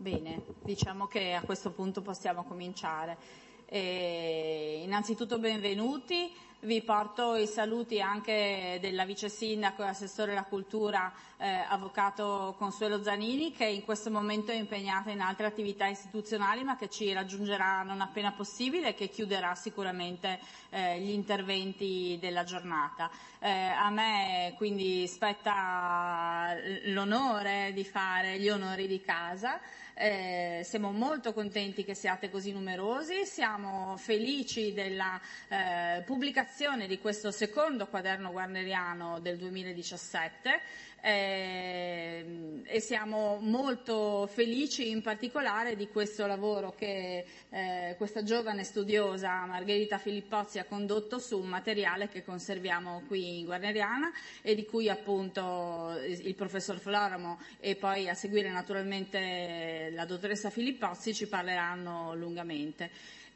Bene, diciamo che a questo punto possiamo cominciare. Innanzitutto benvenuti, vi porto i saluti anche della vice sindaco e assessore alla cultura, avvocato Consuelo Zanini, che in questo momento è impegnata in altre attività istituzionali ma che ci raggiungerà non appena possibile e che chiuderà sicuramente gli interventi della giornata. A me quindi spetta l'onore di fare gli onori di casa. Siamo molto contenti che siate così numerosi, siamo felici della pubblicazione di questo secondo quaderno guarneriano del 2017 e siamo molto felici in particolare di questo lavoro che questa giovane studiosa Margherita Filippozzi ha condotto su un materiale che conserviamo qui in Guarneriana e di cui appunto il professor Floramo e poi a seguire naturalmente la dottoressa Filippozzi ci parleranno lungamente.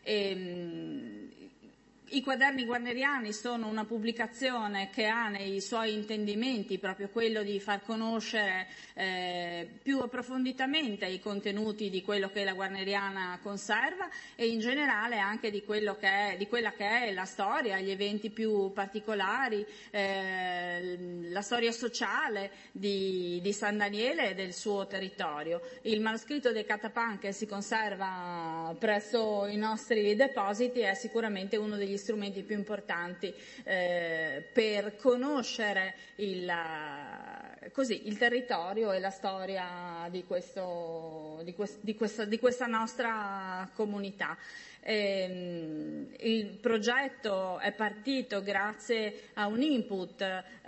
I quaderni guarneriani sono una pubblicazione che ha nei suoi intendimenti proprio quello di far conoscere più approfonditamente i contenuti di quello che la Guarneriana conserva e in generale anche di quella che è la storia, gli eventi più particolari, la storia sociale di San Daniele e del suo territorio. Il manoscritto dei Catapan che si conserva presso i nostri depositi è sicuramente uno degli strumenti più importanti per conoscere il territorio e la storia di questa nostra comunità. Il progetto è partito grazie a un input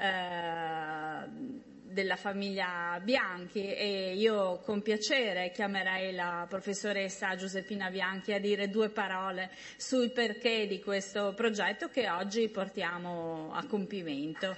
della famiglia Bianchi e io con piacere chiamerei la professoressa Giuseppina Bianchi a dire due parole sul perché di questo progetto che oggi portiamo a compimento.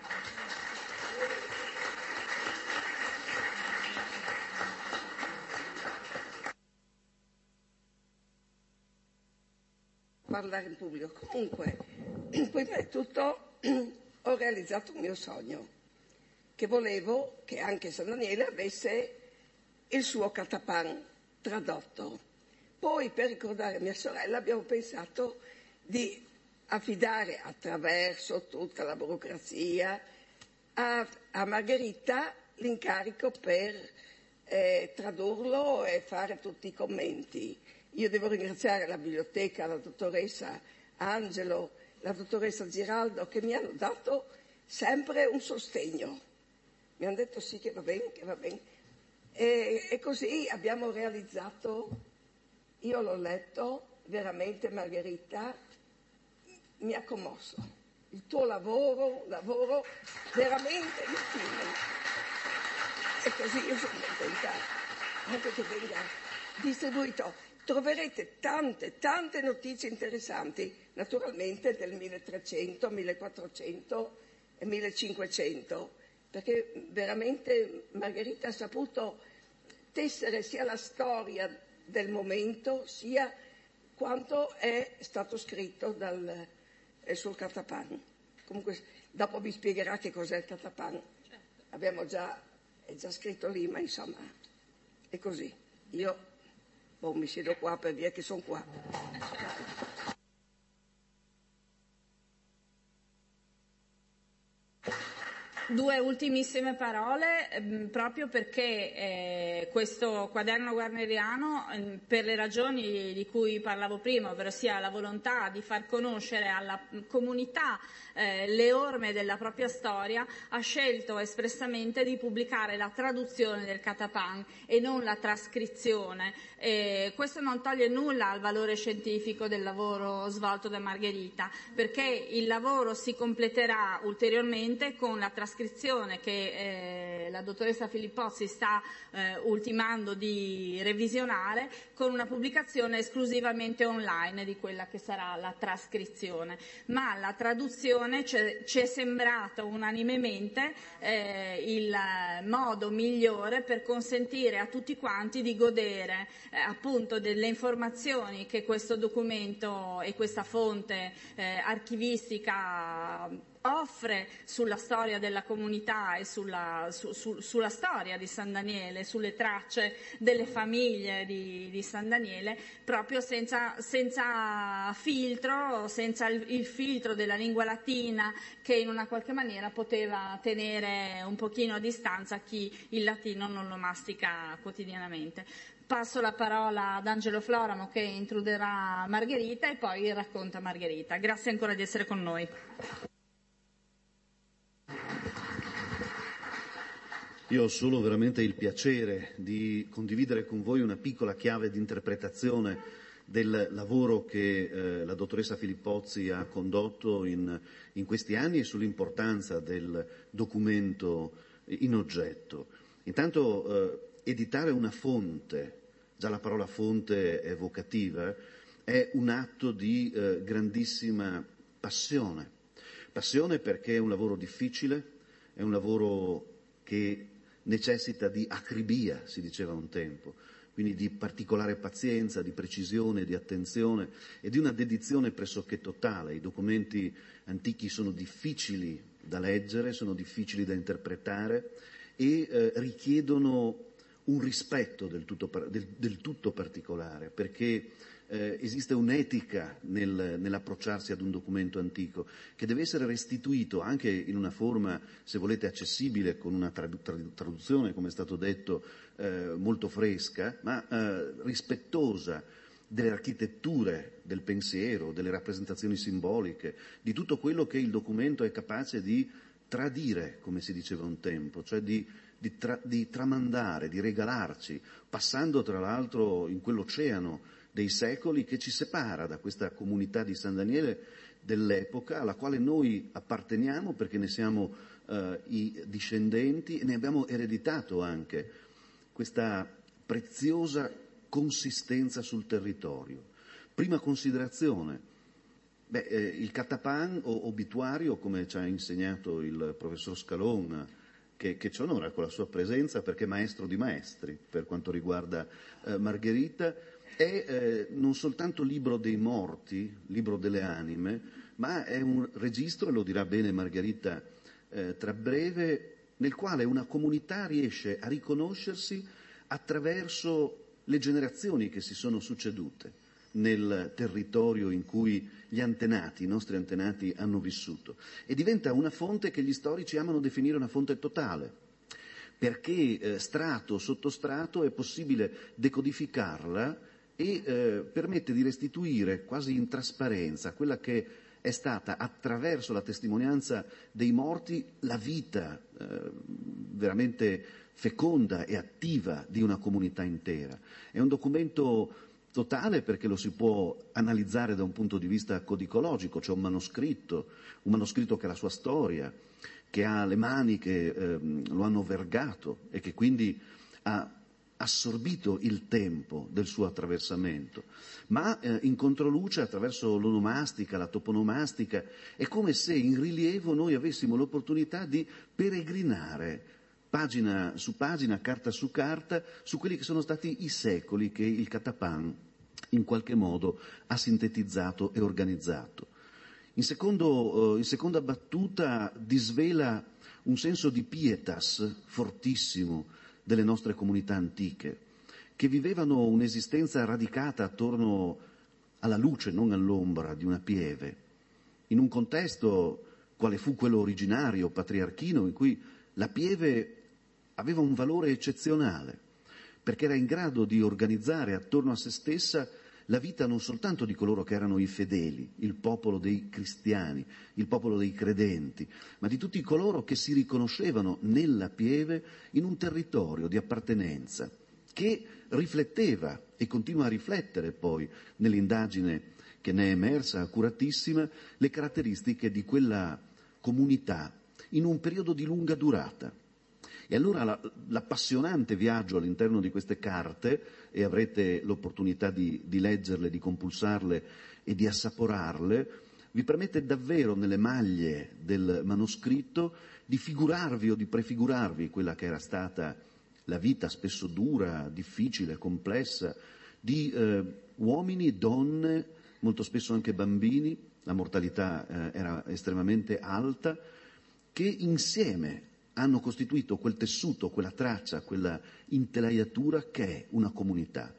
Parlare in pubblico. Comunque, prima di tutto ho realizzato un mio sogno, che volevo che anche San Daniele avesse il suo Catapan tradotto. Poi, per ricordare mia sorella, abbiamo pensato di affidare attraverso tutta la burocrazia a Margherita l'incarico per tradurlo e fare tutti i commenti. Io devo ringraziare la biblioteca, la dottoressa Angelo, la dottoressa Giraldo, che mi hanno dato sempre un sostegno. Mi hanno detto sì, che va bene, che va bene. E così abbiamo realizzato, io l'ho letto, veramente Margherita, mi ha commosso. Il tuo lavoro veramente mi stimola. E così io sono contenta anche che venga distribuito. Troverete tante notizie interessanti, naturalmente del 1300, 1400 e 1500, perché veramente Margherita ha saputo tessere sia la storia del momento, sia quanto è stato scritto sul Catapan. Comunque dopo vi spiegherà che cos'è il Catapan. Certo. È già scritto lì, ma insomma è così. Io mi siedo qua per via che sono qua. Due ultimissime parole, proprio perché questo quaderno guarneriano, per le ragioni di cui parlavo prima, ovvero sia la volontà di far conoscere alla comunità le orme della propria storia, ha scelto espressamente di pubblicare la traduzione del Catapan e non la trascrizione. Questo non toglie nulla al valore scientifico del lavoro svolto da Margherita, perché il lavoro si completerà ulteriormente con la trascrizione che la dottoressa Filippozzi sta ultimando di revisionare, con una pubblicazione esclusivamente online di quella che sarà la trascrizione. Ma la traduzione ci è sembrato unanimemente il modo migliore per consentire a tutti quanti di godere appunto delle informazioni che questo documento e questa fonte archivistica offre sulla storia della comunità e sulla storia di San Daniele, sulle tracce delle famiglie di San Daniele, proprio senza filtro, senza il filtro della lingua latina, che in una qualche maniera poteva tenere un pochino a distanza chi il latino non lo mastica quotidianamente. Passo la parola ad Angelo Floramo, che introdurrà Margherita e poi racconta Margherita. Grazie ancora di essere con noi. Io ho solo veramente il piacere di condividere con voi una piccola chiave di interpretazione del lavoro che la dottoressa Filippozzi ha condotto in questi anni e sull'importanza del documento in oggetto. Intanto editare una fonte, già la parola fonte è evocativa, è un atto di grandissima passione. Passione perché è un lavoro difficile, è un lavoro che necessita di acribia, si diceva un tempo, quindi di particolare pazienza, di precisione, di attenzione e di una dedizione pressoché totale. I documenti antichi sono difficili da leggere, sono difficili da interpretare e richiedono un rispetto del tutto particolare, perché esiste un'etica nell'approcciarsi ad un documento antico che deve essere restituito anche in una forma, se volete, accessibile, con una traduzione, come è stato detto, molto fresca, ma rispettosa delle architetture del pensiero, delle rappresentazioni simboliche, di tutto quello che il documento è capace di tradire, come si diceva un tempo, cioè di tramandare, di regalarci, passando tra l'altro in quell'oceano dei secoli che ci separa da questa comunità di San Daniele dell'epoca alla quale noi apparteniamo, perché ne siamo i discendenti e ne abbiamo ereditato anche questa preziosa consistenza sul territorio. Prima considerazione, il catapan o obituario, come ci ha insegnato il professor Scalon, che ci onora con la sua presenza perché è maestro di maestri per quanto riguarda Margherita, è non soltanto libro dei morti, libro delle anime, ma è un registro, e lo dirà bene Margherita tra breve, nel quale una comunità riesce a riconoscersi attraverso le generazioni che si sono succedute nel territorio in cui gli antenati, i nostri antenati, hanno vissuto. E diventa una fonte che gli storici amano definire una fonte totale, perché strato sotto strato è possibile decodificarla e permette di restituire quasi in trasparenza quella che è stata, attraverso la testimonianza dei morti, la vita veramente feconda e attiva di una comunità intera. È un documento totale perché lo si può analizzare da un punto di vista codicologico, c'è un manoscritto che ha la sua storia, che ha le mani che lo hanno vergato e che quindi ha assorbito il tempo del suo attraversamento, ma in controluce, attraverso l'onomastica, la toponomastica, è come se in rilievo noi avessimo l'opportunità di peregrinare pagina su pagina, carta su carta, su quelli che sono stati i secoli che il catapan in qualche modo ha sintetizzato e organizzato. In seconda battuta disvela un senso di pietas fortissimo delle nostre comunità antiche, che vivevano un'esistenza radicata attorno alla luce, non all'ombra, di una pieve, in un contesto quale fu quello originario, patriarchino, in cui la pieve aveva un valore eccezionale, perché era in grado di organizzare attorno a se stessa la vita non soltanto di coloro che erano i fedeli, il popolo dei cristiani, il popolo dei credenti, ma di tutti coloro che si riconoscevano nella pieve in un territorio di appartenenza, che rifletteva e continua a riflettere poi nell'indagine che ne è emersa, accuratissima, le caratteristiche di quella comunità in un periodo di lunga durata. E allora l'appassionante viaggio all'interno di queste carte, e avrete l'opportunità di leggerle, di compulsarle e di assaporarle, vi permette davvero nelle maglie del manoscritto di figurarvi o di prefigurarvi quella che era stata la vita spesso dura, difficile, complessa, di uomini, donne, molto spesso anche bambini, la mortalità era estremamente alta, che insieme hanno costituito quel tessuto, quella traccia, quella intelaiatura che è una comunità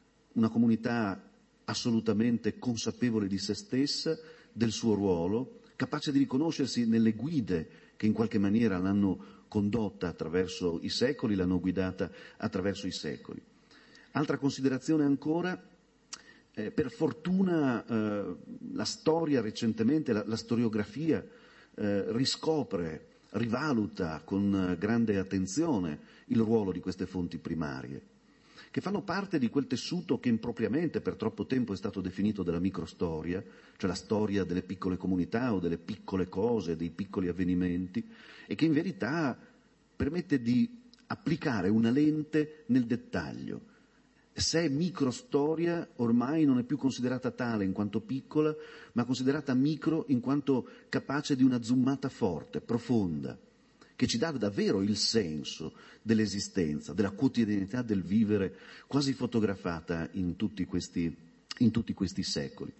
assolutamente consapevole di se stessa, del suo ruolo, capace di riconoscersi nelle guide che in qualche maniera l'hanno condotta attraverso i secoli, l'hanno guidata attraverso i secoli. Altra considerazione ancora, per fortuna la storia recentemente, la storiografia riscopre, rivaluta con grande attenzione il ruolo di queste fonti primarie, che fanno parte di quel tessuto che impropriamente per troppo tempo è stato definito della microstoria, cioè la storia delle piccole comunità o delle piccole cose, dei piccoli avvenimenti, e che in verità permette di applicare una lente nel dettaglio. Se è microstoria ormai non è più considerata tale in quanto piccola, ma considerata micro in quanto capace di una zoomata forte, profonda, che ci dà davvero il senso dell'esistenza, della quotidianità del vivere, quasi fotografata in tutti questi secoli.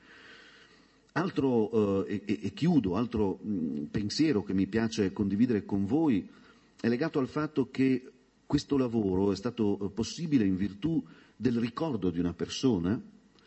Altro pensiero che mi piace condividere con voi è legato al fatto che questo lavoro è stato possibile in virtù del ricordo di una persona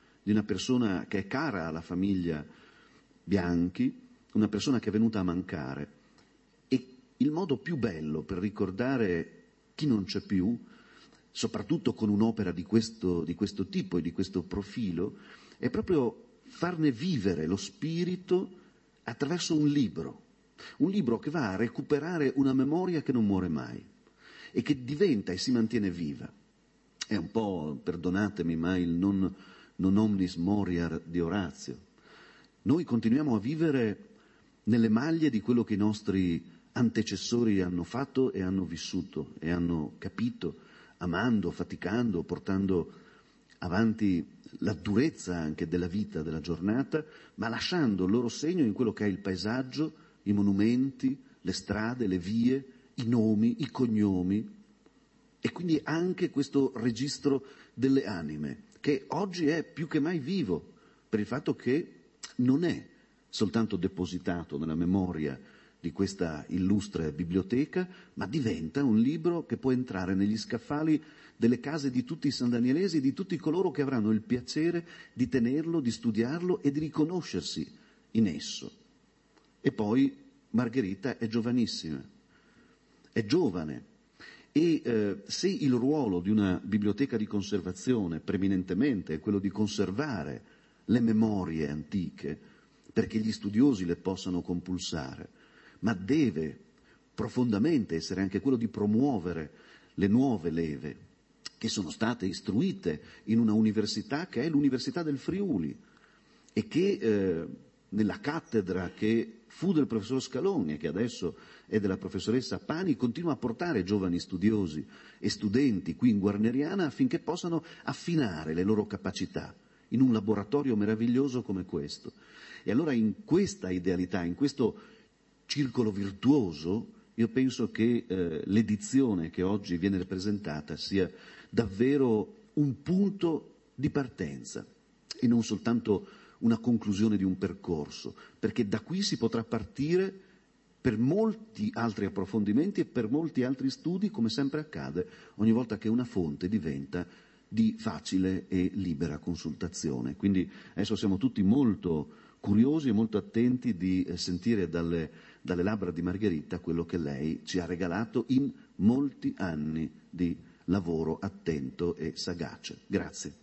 che è cara alla famiglia Bianchi, una persona che è venuta a mancare. E il modo più bello per ricordare chi non c'è più, soprattutto con un'opera di questo tipo e di questo profilo, è proprio farne vivere lo spirito attraverso un libro che va a recuperare una memoria che non muore mai e che diventa e si mantiene viva. È un po', perdonatemi, ma il non omnis moriar di Orazio. Noi continuiamo a vivere nelle maglie di quello che i nostri antecessori hanno fatto e hanno vissuto e hanno capito, amando, faticando, portando avanti la durezza anche della vita, della giornata, ma lasciando il loro segno in quello che è il paesaggio, i monumenti, le strade, le vie, i nomi, i cognomi, e quindi anche questo registro delle anime, che oggi è più che mai vivo, per il fatto che non è soltanto depositato nella memoria di questa illustre biblioteca, ma diventa un libro che può entrare negli scaffali delle case di tutti i San Danielesi e di tutti coloro che avranno il piacere di tenerlo, di studiarlo e di riconoscersi in esso. E poi Margherita è giovanissima, è giovane, e se il ruolo di una biblioteca di conservazione preminentemente è quello di conservare le memorie antiche perché gli studiosi le possano compulsare, ma deve profondamente essere anche quello di promuovere le nuove leve che sono state istruite in una università che è l'Università del Friuli e che nella cattedra che fu del professor Scaloni e che adesso è della professoressa Pani continua a portare giovani studiosi e studenti qui in Guarneriana affinché possano affinare le loro capacità in un laboratorio meraviglioso come questo. E allora in questa idealità, in questo circolo virtuoso, io penso che l'edizione che oggi viene presentata sia davvero un punto di partenza e non soltanto una conclusione di un percorso, perché da qui si potrà partire per molti altri approfondimenti e per molti altri studi, come sempre accade ogni volta che una fonte diventa di facile e libera consultazione. Quindi adesso siamo tutti molto curiosi e molto attenti di sentire dalle labbra di Margherita quello che lei ci ha regalato in molti anni di lavoro attento e sagace. Grazie.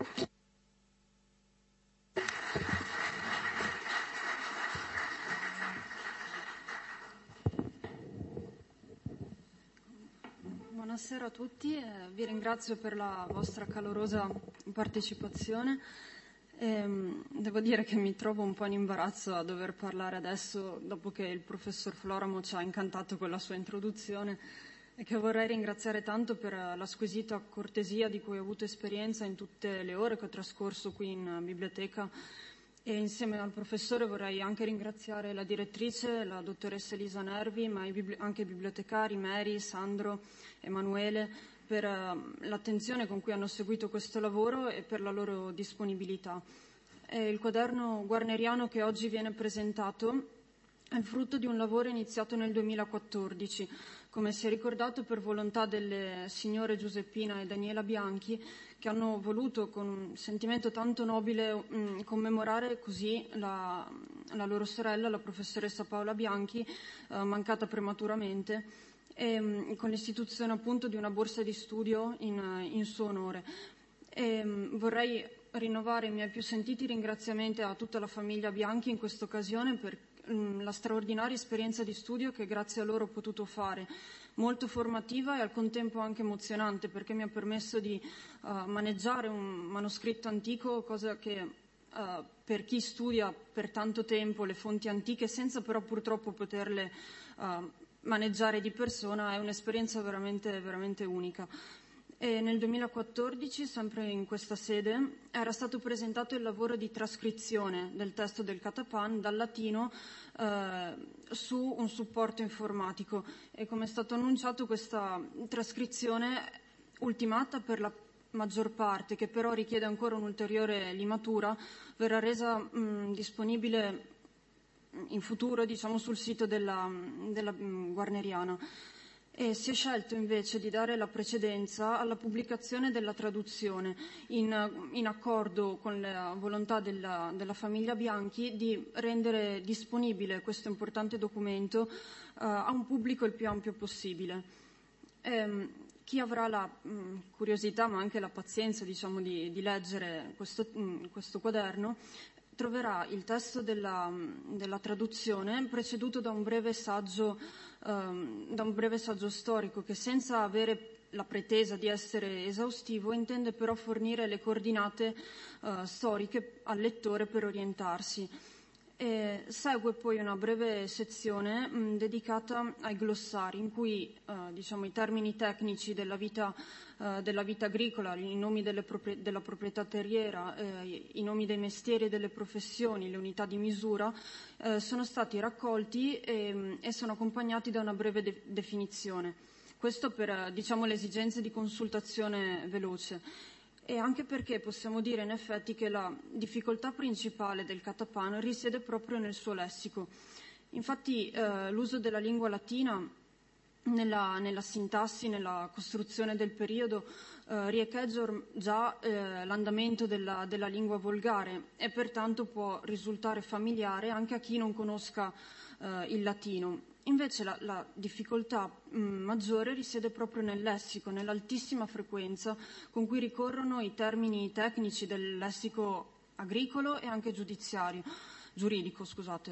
Buonasera a tutti, vi ringrazio per la vostra calorosa partecipazione. Devo dire che mi trovo un po' in imbarazzo a dover parlare adesso, dopo che il professor Floramo ci ha incantato con la sua introduzione, e che vorrei ringraziare tanto per la squisita cortesia di cui ho avuto esperienza in tutte le ore che ho trascorso qui in biblioteca. E insieme al professore vorrei anche ringraziare la direttrice, la dottoressa Elisa Nervi, ma anche i bibliotecari Mary, Sandro, Emanuele, per l'attenzione con cui hanno seguito questo lavoro e per la loro disponibilità. Il quaderno guarneriano che oggi viene presentato è il frutto di un lavoro iniziato nel 2014, come si è ricordato, per volontà delle signore Giuseppina e Daniela Bianchi, che hanno voluto, con un sentimento tanto nobile, commemorare così la loro sorella, la professoressa Paola Bianchi, mancata prematuramente, con l'istituzione appunto di una borsa di studio in suo onore. Vorrei rinnovare i miei più sentiti ringraziamenti a tutta la famiglia Bianchi in questa occasione per la straordinaria esperienza di studio che grazie a loro ho potuto fare, molto formativa e al contempo anche emozionante, perché mi ha permesso di maneggiare un manoscritto antico, cosa che per chi studia per tanto tempo le fonti antiche senza però purtroppo poterle maneggiare di persona è un'esperienza veramente, veramente unica. E nel 2014, sempre in questa sede, era stato presentato il lavoro di trascrizione del testo del Catapan dal latino su un supporto informatico e, come è stato annunciato, questa trascrizione ultimata per la maggior parte, che però richiede ancora un'ulteriore limatura, verrà resa disponibile in futuro, diciamo, sul sito della Guarneriana. E si è scelto invece di dare la precedenza alla pubblicazione della traduzione, in accordo con la volontà della famiglia Bianchi di rendere disponibile questo importante documento a un pubblico il più ampio possibile. Chi avrà la curiosità ma anche la pazienza, diciamo, di leggere questo quaderno troverà il testo della traduzione preceduto da un breve saggio storico che, senza avere la pretesa di essere esaustivo, intende però fornire le coordinate storiche al lettore per orientarsi. Segue poi una breve sezione dedicata ai glossari, in cui diciamo, i termini tecnici della vita agricola, i nomi della proprietà terriera, i nomi dei mestieri e delle professioni, le unità di misura, sono stati raccolti e sono accompagnati da una breve definizione. Questo per diciamo, le esigenze di consultazione veloce. E anche perché possiamo dire in effetti che la difficoltà principale del Catapan risiede proprio nel suo lessico. Infatti l'uso della lingua latina nella sintassi, nella costruzione del periodo, riecheggia già l'andamento della lingua volgare e pertanto può risultare familiare anche a chi non conosca il latino. Invece la difficoltà maggiore risiede proprio nel lessico, nell'altissima frequenza con cui ricorrono i termini tecnici del lessico agricolo e anche giuridico.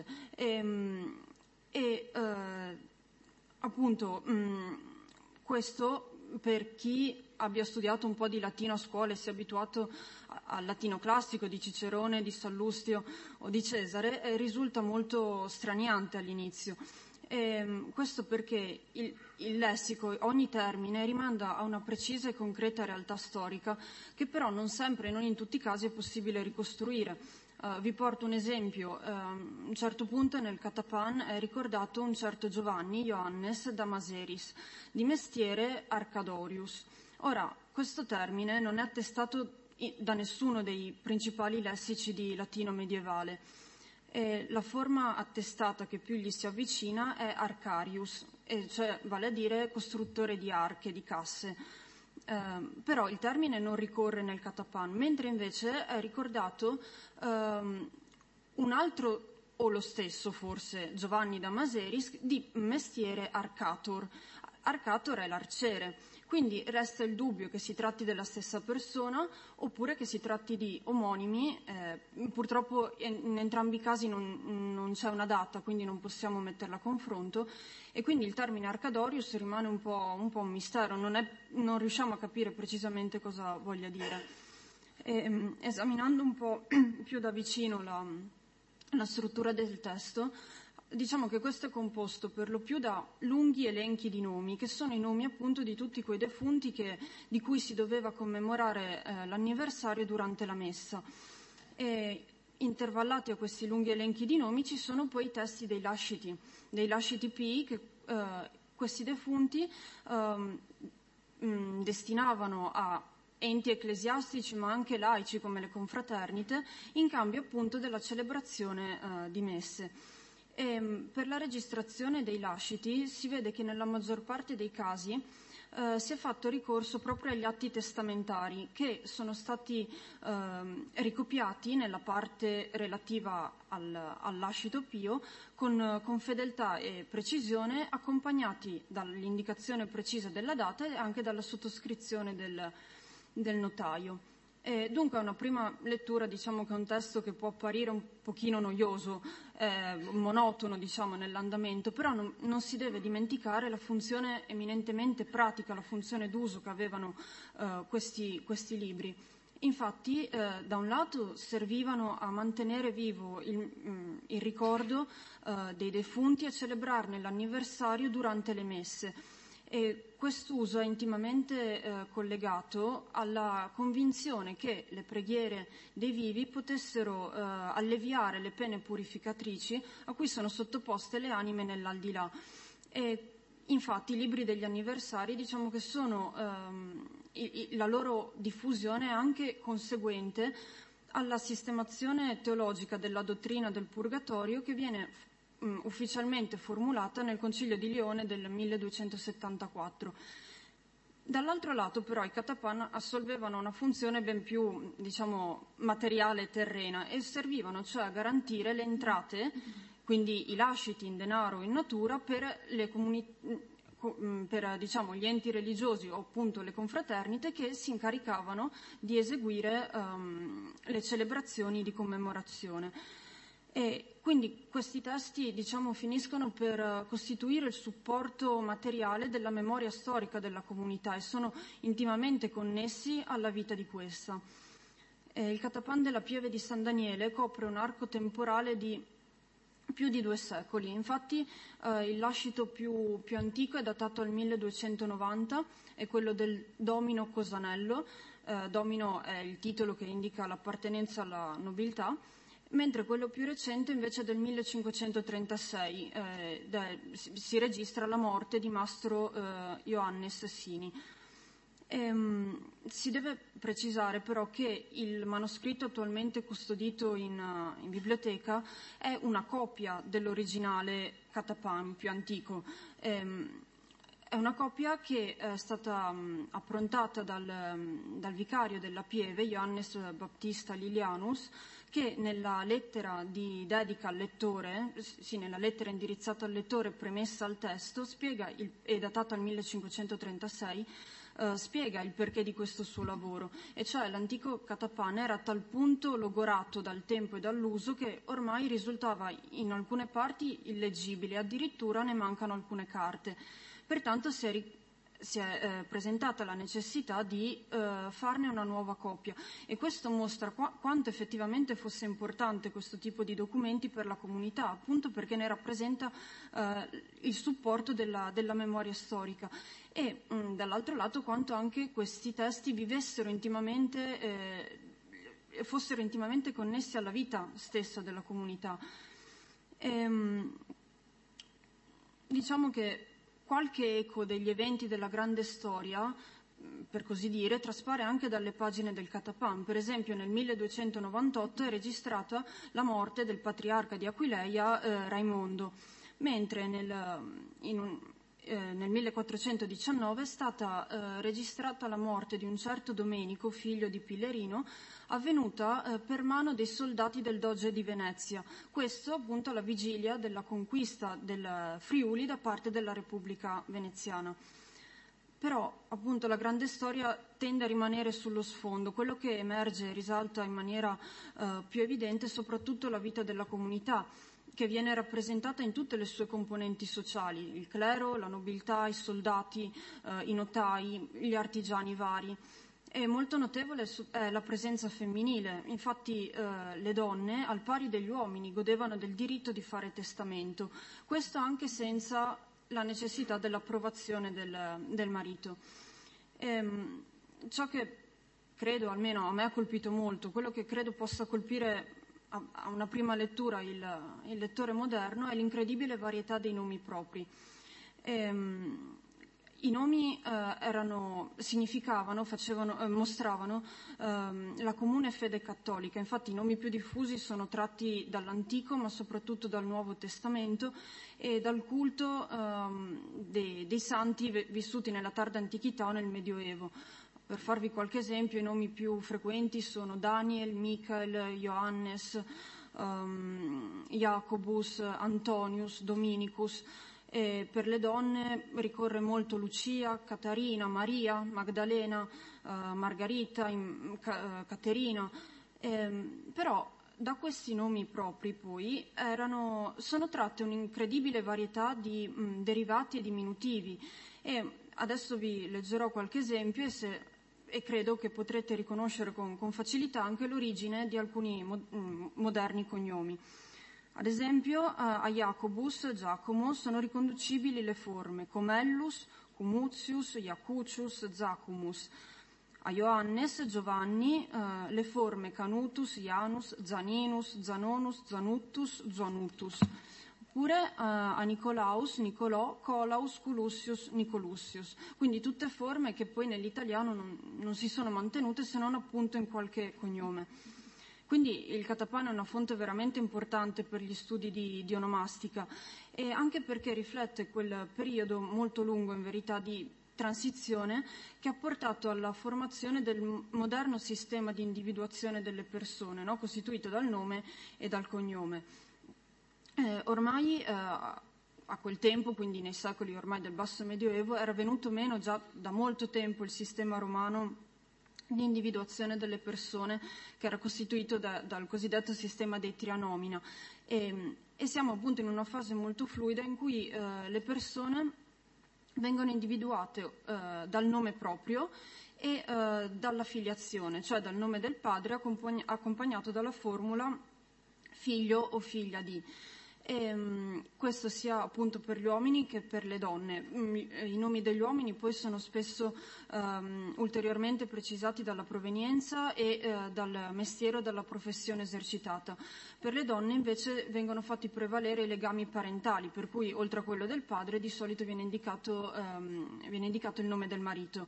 Appunto questo, per chi abbia studiato un po' di latino a scuola e si è abituato al latino classico di Cicerone, di Sallustio o di Cesare, risulta molto straniante all'inizio. Questo perché il lessico, ogni termine, rimanda a una precisa e concreta realtà storica che però non sempre e non in tutti i casi è possibile ricostruire. Vi porto un esempio. A un certo punto nel Catapan è ricordato un certo Giovanni Ioannes da Maseris, di mestiere Arcadorius. Ora, questo termine non è attestato da nessuno dei principali lessici di latino medievale. La forma attestata che più gli si avvicina è Arcarius, cioè vale a dire costruttore di arche, di casse. Però il termine non ricorre nel Catapan, mentre invece è ricordato un altro, o lo stesso forse, Giovanni da Maseris, di mestiere Arcator. Arcator è l'arciere, quindi resta il dubbio che si tratti della stessa persona oppure che si tratti di omonimi. Purtroppo in entrambi i casi non c'è una data, quindi non possiamo metterla a confronto, e quindi il termine Arcadorius rimane un po' un mistero, non riusciamo a capire precisamente cosa voglia dire. Esaminando un po' più da vicino la struttura del testo, diciamo che questo è composto per lo più da lunghi elenchi di nomi, che sono i nomi appunto di tutti quei defunti di cui si doveva commemorare l'anniversario durante la messa. E intervallati a questi lunghi elenchi di nomi ci sono poi i testi dei lasciti pii che questi defunti destinavano a enti ecclesiastici ma anche laici come le confraternite, in cambio appunto della celebrazione di messe. Per la registrazione dei lasciti si vede che nella maggior parte dei casi si è fatto ricorso proprio agli atti testamentari, che sono stati ricopiati nella parte relativa al lascito pio con fedeltà e precisione, accompagnati dall'indicazione precisa della data e anche dalla sottoscrizione del notaio. Dunque a una prima lettura diciamo che è un testo che può apparire un pochino noioso, monotono diciamo nell'andamento, però non si deve dimenticare la funzione eminentemente pratica, la funzione d'uso che avevano questi libri. Infatti da un lato servivano a mantenere vivo il ricordo dei defunti e a celebrarne l'anniversario durante le messe. E quest'uso è intimamente collegato alla convinzione che le preghiere dei vivi potessero alleviare le pene purificatrici a cui sono sottoposte le anime nell'aldilà. E infatti i libri degli anniversari diciamo che sono la loro diffusione è anche conseguente alla sistemazione teologica della dottrina del purgatorio che viene ufficialmente formulata nel Concilio di Lione del 1274. Dall'altro lato però i catapan assolvevano una funzione ben più, diciamo, materiale e terrena e servivano cioè a garantire le entrate, quindi i lasciti in denaro o in natura per diciamo, gli enti religiosi o appunto le confraternite che si incaricavano di eseguire le celebrazioni di commemorazione. E quindi questi testi diciamo, finiscono per costituire il supporto materiale della memoria storica della comunità e sono intimamente connessi alla vita di questa. Il catapan della Pieve di San Daniele copre un arco temporale di più di 2 secoli. Infatti il lascito più antico è datato al 1290, è quello del Domino Cosanello. Domino è il titolo che indica l'appartenenza alla nobiltà, mentre quello più recente invece è del 1536, si registra la morte di Mastro Ioannes Sini. Si deve precisare però che il manoscritto attualmente custodito in biblioteca è una copia dell'originale catapan più antico. È una copia che è stata approntata dal vicario della Pieve, Ioannes Baptista Lilianus, che nella lettera di dedica al lettore, nella lettera indirizzata al lettore premessa al testo, è datata al 1536, spiega il perché di questo suo lavoro, e cioè l'antico catapan era a tal punto logorato dal tempo e dall'uso che ormai risultava in alcune parti illeggibile, addirittura ne mancano alcune carte. Pertanto si è presentata la necessità di farne una nuova copia e questo mostra quanto effettivamente fosse importante questo tipo di documenti per la comunità, appunto perché ne rappresenta il supporto della memoria storica e dall'altro lato quanto anche questi testi fossero intimamente connessi alla vita stessa della comunità. Diciamo che qualche eco degli eventi della grande storia, per così dire, traspare anche dalle pagine del catapan. Per esempio nel 1298 è registrata la morte del patriarca di Aquileia Raimondo, mentre nel 1419 è stata registrata la morte di un certo Domenico, figlio di Pillerino, avvenuta per mano dei soldati del Doge di Venezia. Questo appunto alla vigilia della conquista del Friuli da parte della Repubblica Veneziana. Però appunto la grande storia tende a rimanere sullo sfondo. Quello che emerge e risalta in maniera più evidente è soprattutto la vita della comunità, che viene rappresentata in tutte le sue componenti sociali, il clero, la nobiltà, i soldati, i notai, gli artigiani vari. E molto notevole è la presenza femminile, infatti le donne, al pari degli uomini, godevano del diritto di fare testamento, questo anche senza la necessità dell'approvazione del marito. Ciò che credo, almeno a me ha colpito molto, quello che credo possa colpire a una prima lettura il lettore moderno è l'incredibile varietà dei nomi propri. I nomi mostravano la comune fede cattolica. Infatti i nomi più diffusi sono tratti dall'Antico, ma soprattutto dal Nuovo Testamento e dal culto dei santi vissuti nella tarda antichità o nel Medioevo. Per farvi qualche esempio, i nomi più frequenti sono Daniel, Michael, Johannes, Jacobus, Antonius, Dominicus. E per le donne ricorre molto Lucia, Caterina, Maria, Magdalena, Margherita, Caterina. Però da questi nomi propri poi sono tratte un'incredibile varietà di derivati e diminutivi. E adesso vi leggerò qualche esempio e credo che potrete riconoscere con facilità anche l'origine di alcuni moderni cognomi. Ad esempio, a Jacobus, Giacomo, sono riconducibili le forme Comellus, Cumutius, Iacucius, Zacumus. A Ioannes, Giovanni, le forme Canutus, Janus, Zaninus, Zanonus, Zanuttus, Zanutus. Oppure a Nicolaus, Nicolò, Colaus, Culussius, Nicolussius. Quindi tutte forme che poi nell'italiano non si sono mantenute se non appunto in qualche cognome. Quindi il Catapano è una fonte veramente importante per gli studi di onomastica e anche perché riflette quel periodo molto lungo in verità di transizione che ha portato alla formazione del moderno sistema di individuazione delle persone, no? Costituito dal nome e dal cognome. Ormai a quel tempo, quindi nei secoli ormai del Basso Medioevo, era venuto meno già da molto tempo il sistema romano di individuazione delle persone che era costituito dal cosiddetto sistema dei trianomina e siamo appunto in una fase molto fluida in cui le persone vengono individuate dal nome proprio e dalla filiazione, cioè dal nome del padre accompagnato dalla formula figlio o figlia di. Questo sia appunto per gli uomini che per le donne. I nomi degli uomini poi sono spesso ulteriormente precisati dalla provenienza e dal mestiere o dalla professione esercitata. Per le donne invece vengono fatti prevalere i legami parentali, per cui oltre a quello del padre di solito viene indicato il nome del marito.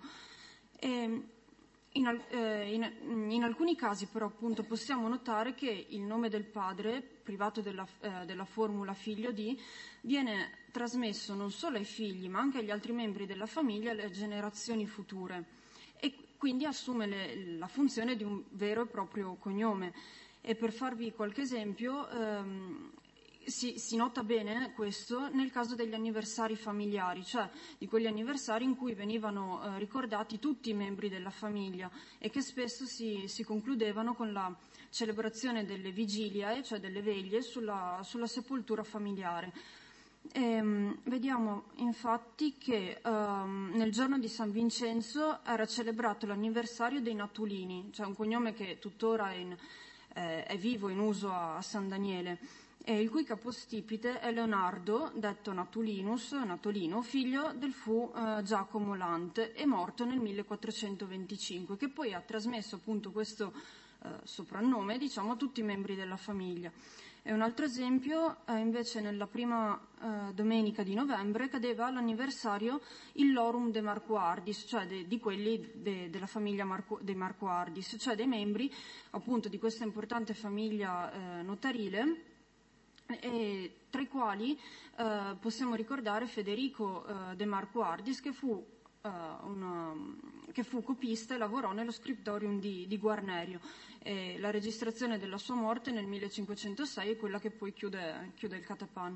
In alcuni casi però appunto possiamo notare che il nome del padre, privato della formula figlio di, viene trasmesso non solo ai figli ma anche agli altri membri della famiglia e alle generazioni future e quindi assume la funzione di un vero e proprio cognome. E per farvi qualche esempio, si nota bene questo nel caso degli anniversari familiari, cioè di quegli anniversari in cui venivano ricordati tutti i membri della famiglia e che spesso si concludevano con la celebrazione delle vigilie, cioè delle veglie sulla sepoltura familiare. Vediamo infatti che nel giorno di San Vincenzo era celebrato l'anniversario dei Natulini, cioè un cognome che tuttora è vivo in uso a San Daniele, il cui capostipite è Leonardo, detto Natolino, figlio del fu Giacomo Lante e morto nel 1425, che poi ha trasmesso appunto questo soprannome, diciamo, a tutti i membri della famiglia. E un altro esempio, invece nella prima domenica di novembre cadeva l'anniversario il Lorum de Marquardis, cioè di quelli della famiglia dei Marquardis, cioè dei membri appunto di questa importante famiglia notarile, e tra i quali possiamo ricordare Federico de Marquardis che fu copista e lavorò nello scriptorium di Guarnerio. La registrazione della sua morte nel 1506 è quella che poi chiude il Catapan.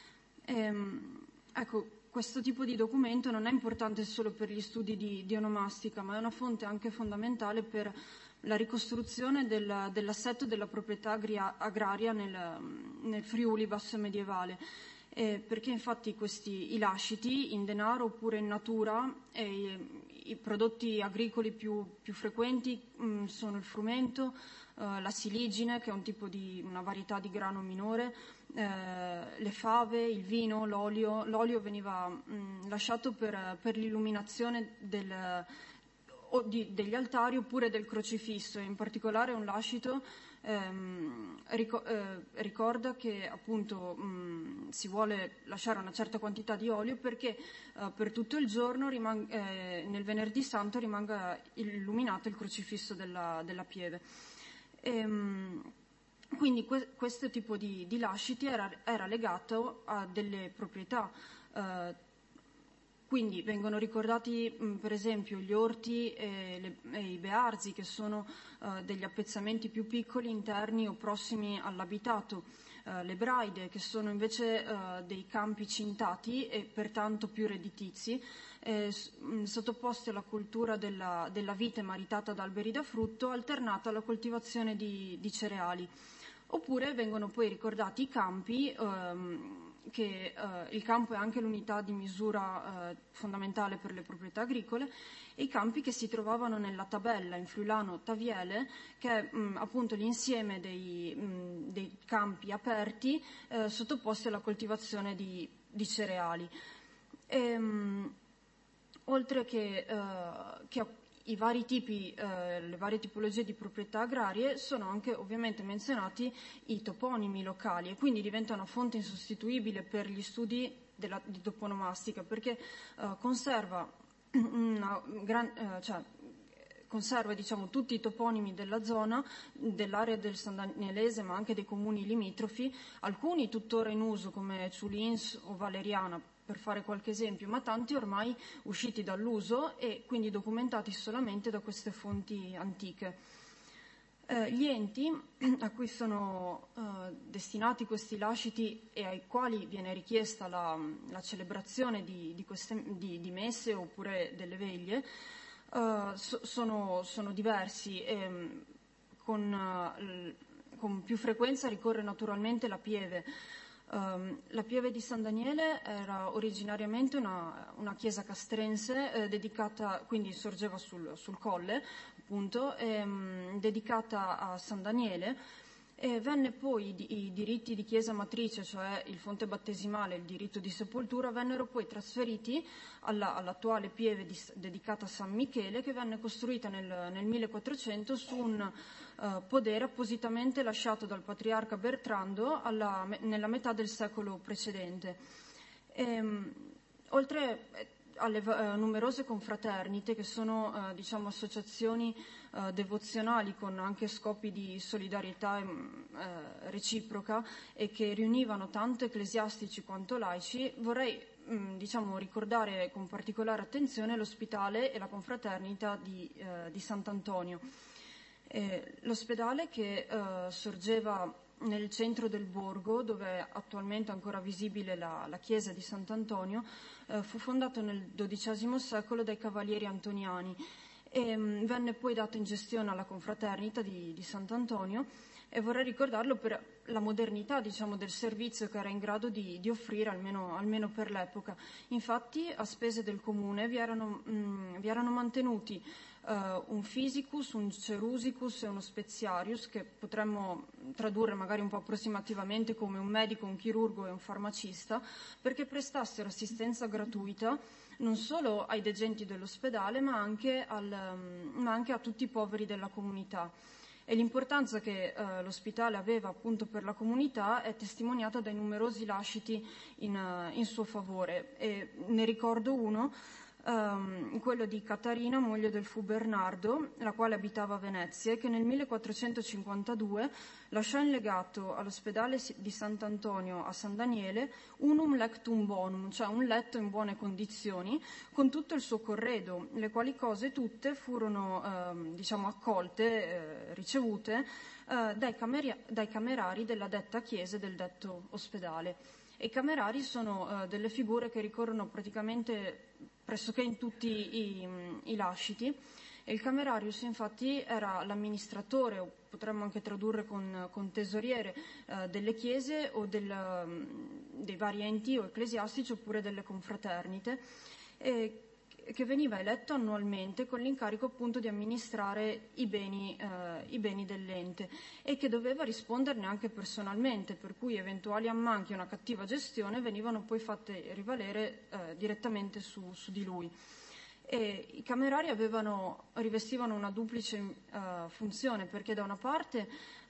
Ecco, questo tipo di documento non è importante solo per gli studi di onomastica, ma è una fonte anche fondamentale per la ricostruzione dell'assetto della proprietà agraria nel Friuli basso medievale, perché infatti i lasciti in denaro oppure in natura, i prodotti agricoli più frequenti sono il frumento, la siligine, che è una varietà di grano minore, le fave, il vino, l'olio. L'olio veniva lasciato per l'illuminazione degli altari oppure del crocifisso. In particolare un lascito ricorda che appunto si vuole lasciare una certa quantità di olio perché per tutto il giorno nel venerdì santo rimanga illuminato il crocifisso della pieve. Quindi questo tipo di lasciti era legato a delle proprietà. Quindi vengono ricordati per esempio gli orti e i bearzi, che sono degli appezzamenti più piccoli interni o prossimi all'abitato, le braide, che sono invece dei campi cintati e pertanto più redditizi, sottoposti alla cultura della vite maritata da alberi da frutto, alternata alla coltivazione di cereali. Oppure vengono poi ricordati i campi, che il campo è anche l'unità di misura fondamentale per le proprietà agricole, e i campi che si trovavano nella tabella in friulano taviele, che è appunto l'insieme dei campi aperti sottoposti alla coltivazione di cereali. Oltre che le varie tipologie di proprietà agrarie, sono anche ovviamente menzionati i toponimi locali, e quindi diventano fonte insostituibile per gli studi di toponomastica, perché conserva diciamo, tutti i toponimi della zona, dell'area del San Danielese, ma anche dei comuni limitrofi, alcuni tuttora in uso come Ciulins o Valeriana, per fare qualche esempio, ma tanti ormai usciti dall'uso e quindi documentati solamente da queste fonti antiche. Gli enti a cui sono destinati questi lasciti e ai quali viene richiesta la celebrazione di messe oppure delle veglie sono diversi. Con più frequenza ricorre naturalmente la pieve. La pieve di San Daniele era originariamente una chiesa castrense dedicata, quindi sorgeva sul colle, appunto, dedicata a San Daniele, e venne poi i diritti di chiesa matrice, cioè il fonte battesimale e il diritto di sepoltura, vennero poi trasferiti all'attuale pieve dedicata a San Michele, che venne costruita nel 1400 su un podere appositamente lasciato dal patriarca Bertrando nella metà del secolo precedente. Oltre alle numerose confraternite, che sono diciamo associazioni devozionali con anche scopi di solidarietà reciproca e che riunivano tanto ecclesiastici quanto laici, vorrei diciamo ricordare con particolare attenzione l'ospedale e la confraternita di Sant'Antonio. L'ospedale, che sorgeva nel centro del borgo, dove è attualmente ancora visibile la chiesa di Sant'Antonio, fu fondato nel XII secolo dai cavalieri antoniani e venne poi dato in gestione alla confraternita di Sant'Antonio, e vorrei ricordarlo per la modernità, diciamo, del servizio che era in grado di offrire, almeno per l'epoca. Infatti, a spese del comune vi erano mantenuti un physicus, un cerusicus e uno speziarius, che potremmo tradurre magari un po' approssimativamente come un medico, un chirurgo e un farmacista, perché prestassero assistenza gratuita non solo ai degenti dell'ospedale, ma anche a tutti i poveri della comunità. E l'importanza che l'ospedale aveva appunto per la comunità è testimoniata dai numerosi lasciti in suo favore. E ne ricordo uno, quello di Catarina, moglie del fu Bernardo, la quale abitava a Venezia, e che nel 1452 lasciò in legato all'ospedale di Sant'Antonio a San Daniele unum lectum bonum, cioè un letto in buone condizioni, con tutto il suo corredo, le quali cose tutte furono diciamo accolte, ricevute dai camerari della detta chiesa e del detto ospedale. E i camerari sono delle figure che ricorrono praticamente pressoché in tutti i lasciti, e il camerarius infatti era l'amministratore, o potremmo anche tradurre con tesoriere, delle chiese o dei vari enti o ecclesiastici oppure delle confraternite, che veniva eletto annualmente con l'incarico appunto di amministrare i beni dell'ente, e che doveva risponderne anche personalmente, per cui eventuali ammanchi o una cattiva gestione venivano poi fatte rivalere direttamente su di lui. E i camerari rivestivano una duplice funzione, perché da una parte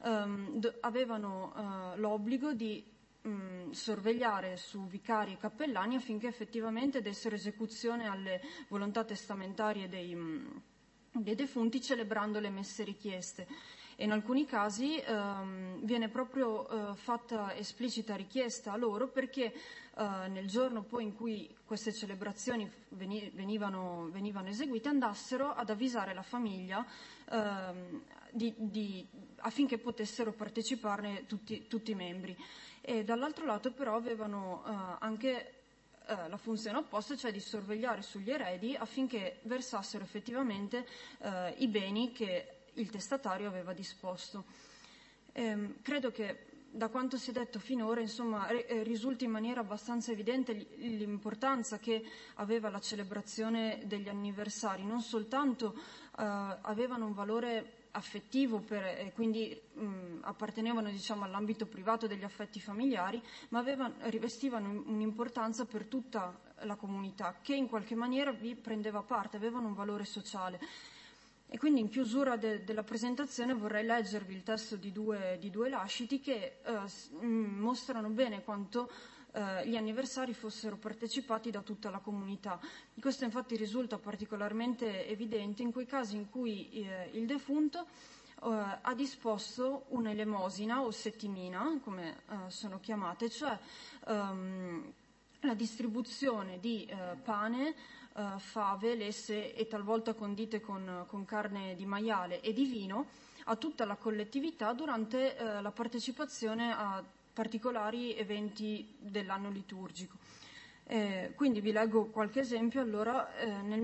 avevano l'obbligo di sorvegliare su vicari e cappellani affinché effettivamente dessero esecuzione alle volontà testamentarie dei defunti, celebrando le messe richieste. E in alcuni casi viene proprio fatta esplicita richiesta a loro, perché nel giorno poi in cui queste celebrazioni venivano eseguite andassero ad avvisare la famiglia affinché potessero parteciparne tutti i membri. E dall'altro lato però avevano anche la funzione opposta, cioè di sorvegliare sugli eredi affinché versassero effettivamente i beni che il testatario aveva disposto. Credo che da quanto si è detto finora, insomma, risulti in maniera abbastanza evidente l'importanza che aveva la celebrazione degli anniversari. Non soltanto avevano un valore affettivo e quindi appartenevano, diciamo, all'ambito privato degli affetti familiari, ma rivestivano un'importanza per tutta la comunità, che in qualche maniera vi prendeva parte, avevano un valore sociale. E quindi in chiusura della presentazione vorrei leggervi il testo di due lasciti che mostrano bene quanto gli anniversari fossero partecipati da tutta la comunità. Questo infatti risulta particolarmente evidente in quei casi in cui il defunto ha disposto un'elemosina o settimina, come sono chiamate, cioè la distribuzione di pane, fave, lesse e talvolta condite con carne di maiale e di vino a tutta la collettività durante la partecipazione a particolari eventi dell'anno liturgico. Quindi vi leggo qualche esempio. Allora, nel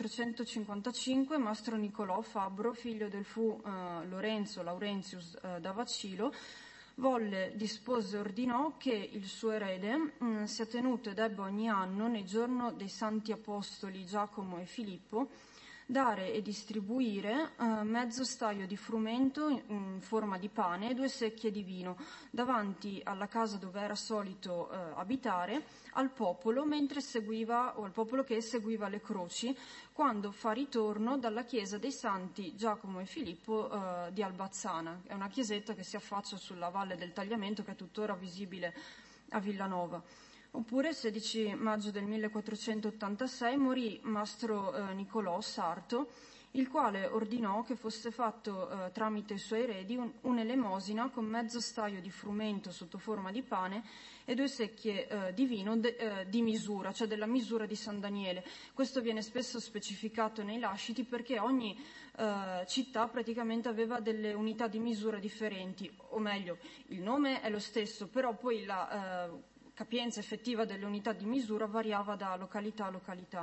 1455 Mastro Nicolò Fabbro, figlio del fu Lorenzo Laurentius da Vacilo, dispose e ordinò che il suo erede sia tenuto e debba ogni anno, nei giorni dei santi apostoli Giacomo e Filippo, dare e distribuire mezzo staio di frumento in forma di pane e 2 secchie di vino davanti alla casa dove era solito abitare al popolo mentre al popolo che seguiva le croci quando fa ritorno dalla chiesa dei santi Giacomo e Filippo di Albazzana. È una chiesetta che si affaccia sulla Valle del Tagliamento, che è tuttora visibile a Villanova. Oppure il 16 maggio del 1486 morì Mastro Nicolò Sarto, il quale ordinò che fosse fatto tramite i suoi eredi un'elemosina con mezzo staio di frumento sotto forma di pane e 2 secchie di vino di misura, cioè della misura di San Daniele. Questo viene spesso specificato nei lasciti perché ogni città praticamente aveva delle unità di misura differenti, o meglio, il nome è lo stesso, però poi la capienza effettiva delle unità di misura variava da località a località.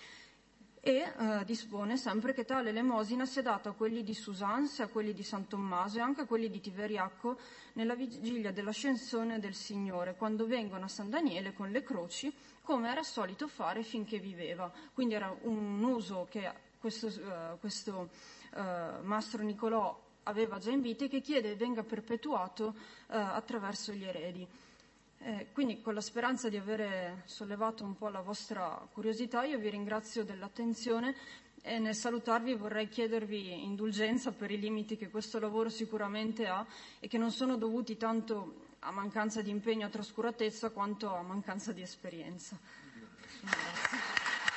E dispone sempre che tale elemosina sia data a quelli di Susanze, a quelli di San Tommaso e anche a quelli di Tiveriacco nella vigilia dell'ascensione del Signore, quando vengono a San Daniele con le croci, come era solito fare finché viveva. Quindi era un uso che questo Mastro Nicolò aveva già in vita e che chiede venga perpetuato attraverso gli eredi. Quindi, con la speranza di avere sollevato un po' la vostra curiosità, io vi ringrazio dell'attenzione e nel salutarvi vorrei chiedervi indulgenza per i limiti che questo lavoro sicuramente ha e che non sono dovuti tanto a mancanza di impegno e trascuratezza quanto a mancanza di esperienza. Grazie.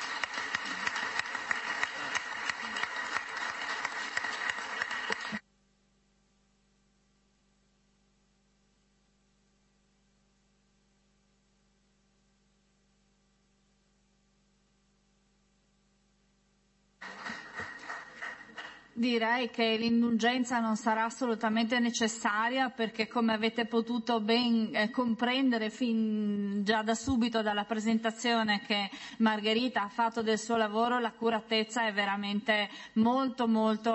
Direi che l'indulgenza non sarà assolutamente necessaria perché, come avete potuto ben comprendere fin già da subito dalla presentazione che Margherita ha fatto del suo lavoro, l'accuratezza è veramente molto molto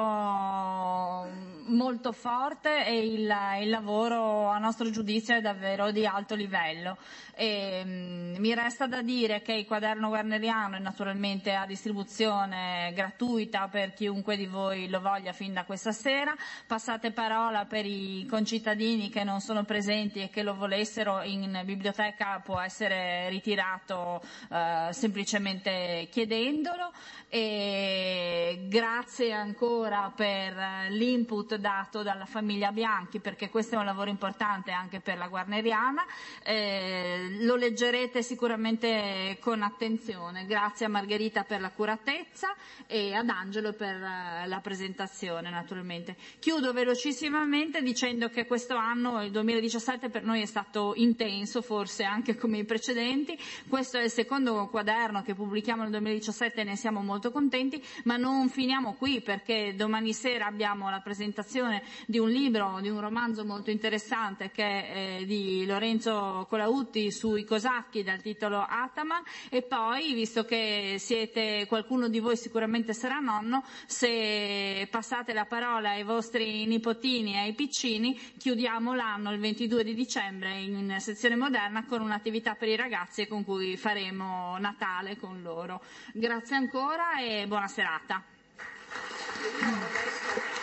molto forte e il lavoro a nostro giudizio è davvero di alto livello. Mi resta da dire che il quaderno guarneriano è naturalmente a distribuzione gratuita per chiunque di voi lo voglia fin da questa sera. Passate parola per i concittadini che non sono presenti e che lo volessero, in biblioteca può essere ritirato semplicemente chiedendolo. E grazie ancora per l'input dato dalla famiglia Bianchi, perché questo è un lavoro importante anche per la Guarneriana. Lo leggerete sicuramente con attenzione. Grazie a Margherita per l'accuratezza e ad Angelo per la presentazione, naturalmente. Chiudo velocissimamente dicendo che questo anno, il 2017, per noi è stato intenso, forse anche come i precedenti. Questo è il secondo quaderno che pubblichiamo nel 2017 e ne siamo molto contenti, ma non finiamo qui, perché domani sera abbiamo la presentazione di un libro, di un romanzo molto interessante che è di Lorenzo Colautti sui cosacchi, dal titolo Ataman. E poi, visto che qualcuno di voi sicuramente sarà nonno, se passate la parola ai vostri nipotini e ai piccini, chiudiamo l'anno il 22 di dicembre in sezione moderna con un'attività per i ragazzi con cui faremo Natale con loro. Grazie ancora e buona serata.